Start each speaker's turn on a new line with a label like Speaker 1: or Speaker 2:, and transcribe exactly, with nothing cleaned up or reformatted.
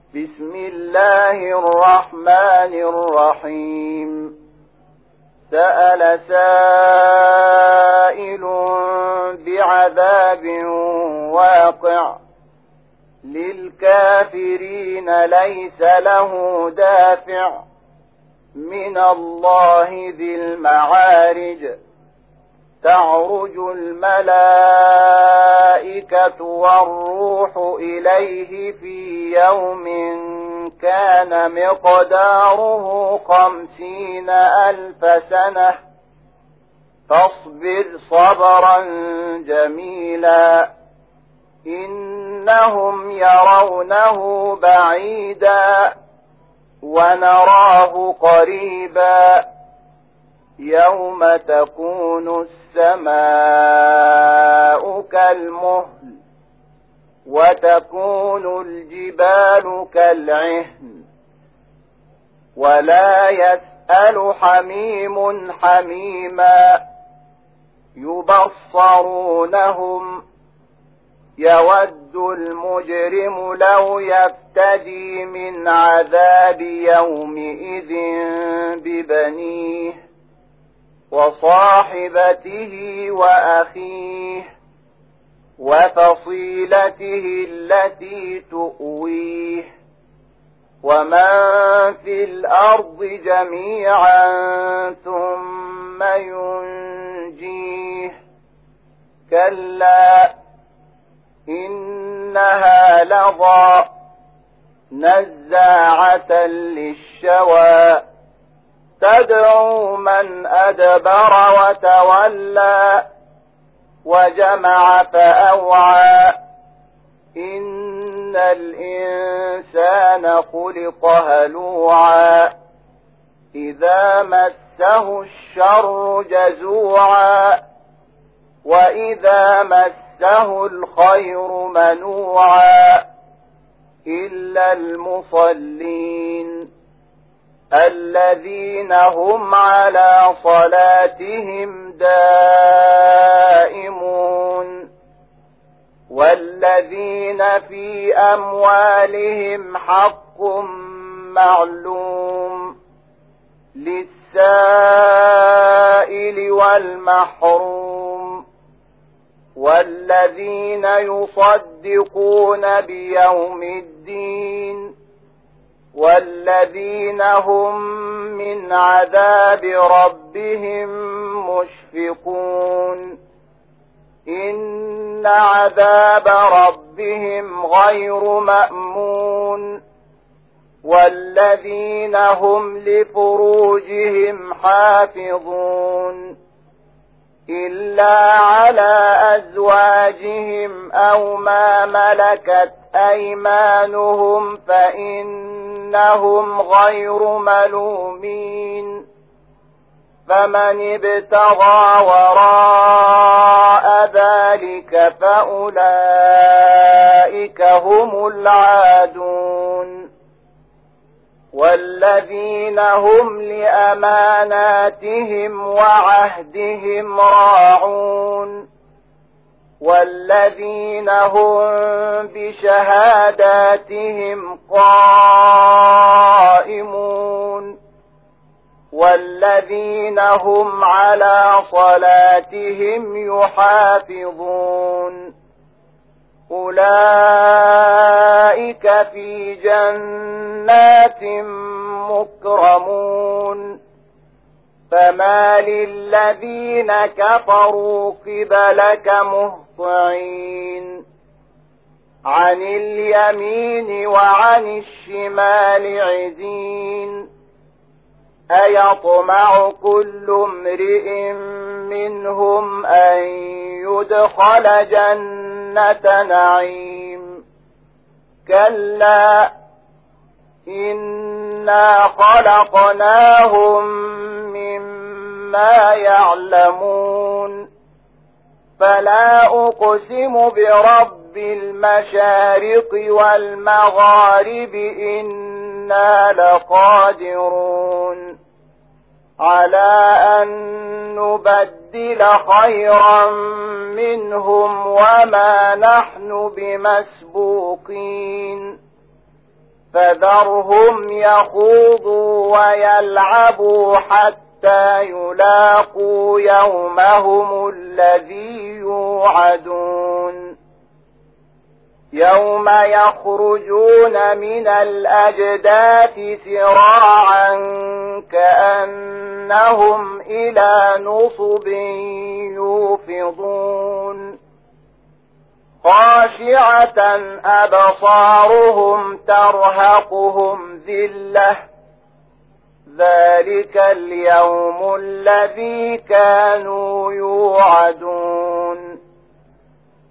Speaker 1: بسم الله الرحمن الرحيم سأل سائل بعذاب واقع للكافرين ليس له دافع من الله ذي المعارج تعرج الملائكة والروح إليه في يوم كان مقداره خمسين ألف سنة فاصبر صبرا جميلا إنهم يرونه بعيدا ونراه قريبا يوم تكون السماء كالمهل وتكون الجبال كالعهن ولا يسأل حميم حميما يبصرونهم يود المجرم لو يفتدي من عذاب يومئذ ببنيه وصاحبته وأخيه وفصيلته التي تؤويه ومن في الأرض جميعا ثم ينجيه كلا إنها لظى نزاعة للشوى تدعو من أدبر وتولى وجمع فأوعى إن الإنسان خلق هلوعا إذا مسه الشر جزوعا وإذا مسه الخير منوعا إلا المصلين الذين هم على صلاتهم دائمون والذين في أموالهم حق معلوم للسائل والمحروم والذين يصدقون بيوم الدين والذين هم من عذاب ربهم مشفقون إن عذاب ربهم غير مأمون والذين هم لفروجهم حافظون إلا على أزواجهم أو ما ملكت أيمانهم فإنهم غير ملومين فمن ابتغى وراء ذلك فأولئك هم العادون والذين هم لأماناتهم وعهدهم راعون والذين هم بشهاداتهم قائمون والذين هم على صلاتهم يحافظون أولئك في جنات مكرمون فما للذين كفروا قبلك مهطعين عن اليمين وعن الشمال عزين أيطمع كل امرئ منهم أن يدخل جنة نعيم كلا إنا خلقناهم مما يعلمون فلا أقسم برب المشارق والمغارب إنا لقادرون على أن نبدل خيرا منهم وما نحن بمسبوقين فذرهم يخوضوا ويلعبوا حتى يلاقوا يومهم الذي يوعدون يوم يخرجون من الأجداث سراعا كأنهم إلى نصب يوفضون خاشعة أبصارهم ترهقهم ذلة ذلك اليوم الذي كانوا يوعدون